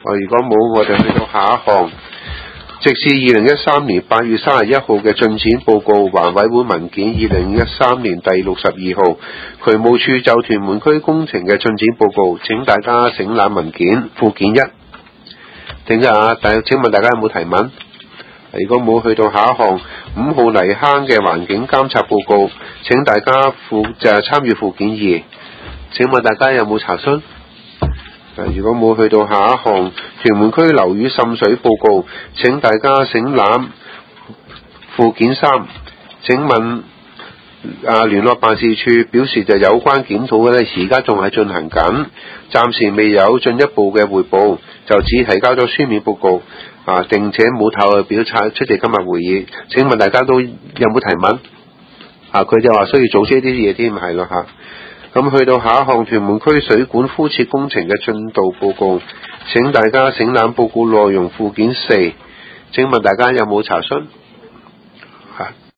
如果冇，我哋去到下一項。直至2013年8月31號嘅進展報告，環委會文件2013年第62號，渠務署就屯門區工程嘅進展報告，請大家省覽文件附件1。請問大家有冇提問？如果冇，去到下一項5號泥坑嘅環境監察報告，請大家參與附件2。請問大家有冇查詢？如果冇，去到下一項屯門區樓宇滲水報告，請大家省覽附件3。請問聯絡辦事處表示就有關檢討嘅而家仲係進行緊，暫時未有進一步嘅匯報，就只提交咗書面報告並且冇透表出席今日會議。請問大家都有冇提問？佢就話需要組織呢啲嘢添，係咯嚇。咁去到下一項屯門區水管敷設工程嘅進度報告，請大家省覽報告內容附件4。請問大家有冇查詢？